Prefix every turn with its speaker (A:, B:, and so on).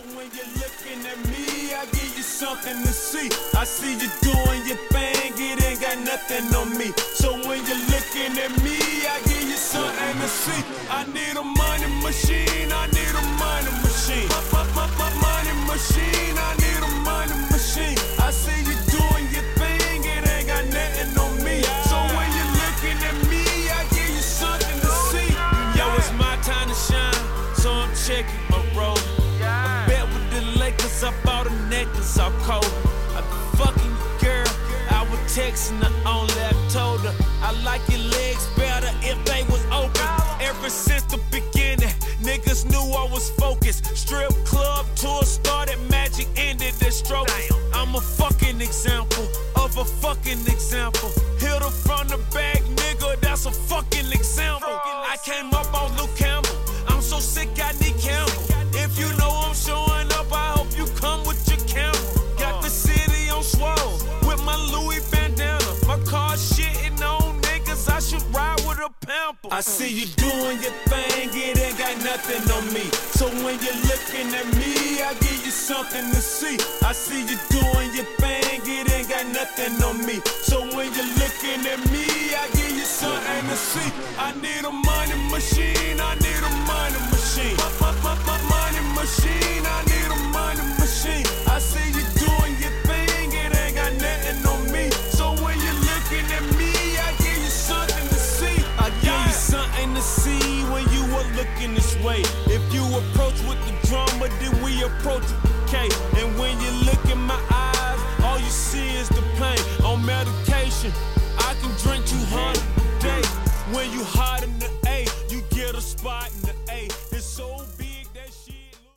A: when you're looking at me, I give you something to see. I see you doing your thing, it ain't got nothing on me. So when you're looking at me, I give you something to see. I need a money machine, I need a money machine. Money machine, I need a money machine. I see you doing your thing, it ain't got nothing on me. So when you're looking at me, I give you something to see. Yo, it's my time to shine, so I'm checking my roll. I bet with the Lakers, I bought a necklace off cold. I fucking girl, I was texting her only. I told her I like your legs better if they was open. Ever since the beginning, niggas knew I was focused. Strip club tour started, Magic ended the stroke. I'm a fucking example of a fucking example. Hit her from the back, nigga, that's a fucking example. I came up on Luke Campbell, I'm so sick I need Campbell. If you know I'm showing up, I hope you come with your camera. Got the city on swole with my Louis bandana. My car shitting on niggas, I should ride with a pamper. I see you doing your thing, it ain't got nothing on me. So when you're looking at me, I give you something to see. I see you doing your thing, it ain't got nothing on me. So when you're looking at me, I give you something to see. I need a money machine, I need a money machine. Money machine, I need a money machine. I see you doing your thing, it ain't got nothing on me. So when you're looking at me, I give you something to see. I give you something to see when you are looking this way. If you approach with the drama, then we approach with the K.